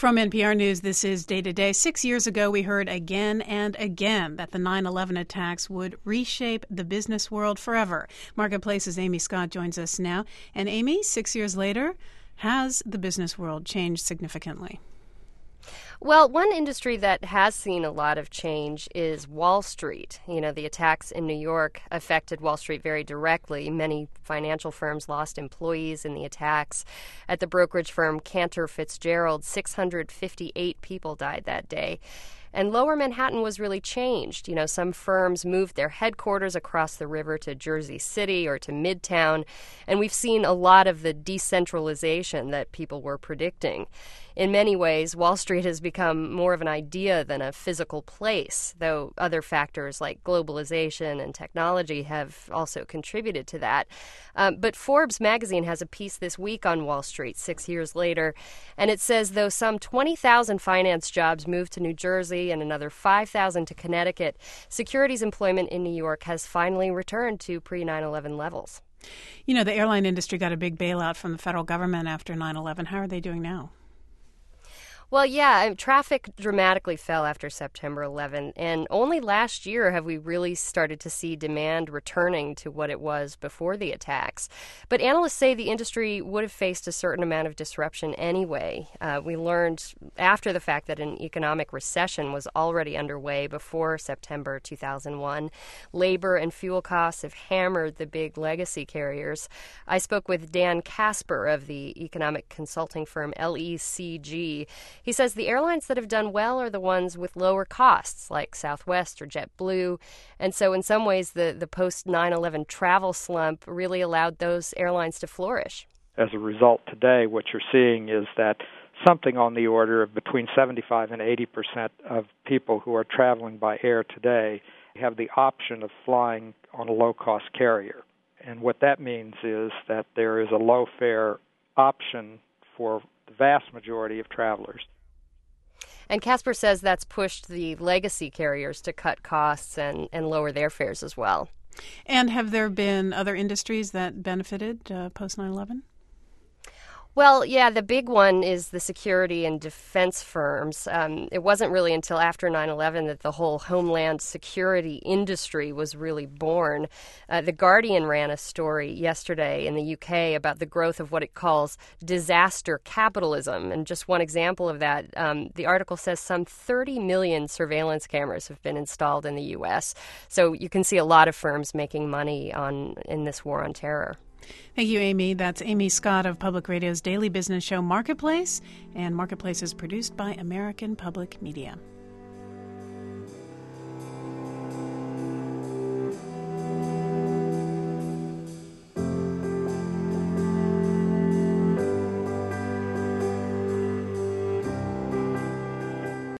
From NPR News, this is Day to Day. 6 years ago, we heard again and again that the 9/11 attacks would reshape the business world forever. Marketplace's Amy Scott joins us now. And Amy, 6 years later, has the business world changed significantly? Well, one industry that has seen a lot of change is Wall Street. You know, the attacks in New York affected Wall Street very directly. Many financial firms lost employees in the attacks. At the brokerage firm Cantor Fitzgerald, 658 people died that day. And Lower Manhattan was really changed. You know, some firms moved their headquarters across the river to Jersey City or to Midtown, and we've seen a lot of the decentralization that people were predicting. In many ways, Wall Street has become more of an idea than a physical place, though other factors like globalization and technology have also contributed to that. But Forbes magazine has a piece this week on Wall Street 6 years later, and it says though some 20,000 finance jobs moved to New Jersey and another 5,000 to Connecticut, securities employment in New York has finally returned to pre-9/11 levels. You know, the airline industry got a big bailout from the federal government after 9/11. How are they doing now? Well, yeah, traffic dramatically fell after September 11, and only last year have we really started to see demand returning to what it was before the attacks. But analysts say the industry would have faced a certain amount of disruption anyway. We learned after the fact that an economic recession was already underway before September 2001. Labor and fuel costs have hammered the big legacy carriers. I spoke with Dan Casper of the economic consulting firm LECG. He says the airlines that have done well are the ones with lower costs, like Southwest or JetBlue. And so in some ways, the post-9/11 travel slump really allowed those airlines to flourish. As a result, today, what you're seeing is that something on the order of between 75 and 80% of people who are traveling by air today have the option of flying on a low-cost carrier. And what that means is that there is a low-fare option for the vast majority of travelers. And Casper says that's pushed the legacy carriers to cut costs and lower their fares as well. And have there been other industries that benefited post 9/11? Well, yeah, the big one is the security and defense firms. It wasn't really until after 9/11 that the whole homeland security industry was really born. The Guardian ran a story yesterday in the UK about the growth of what it calls disaster capitalism. And just one example of that, the article says some 30 million surveillance cameras have been installed in the U.S. So you can see a lot of firms making money in this war on terror. Thank you, Amy. That's Amy Scott of Public Radio's daily business show Marketplace. And Marketplace is produced by American Public Media.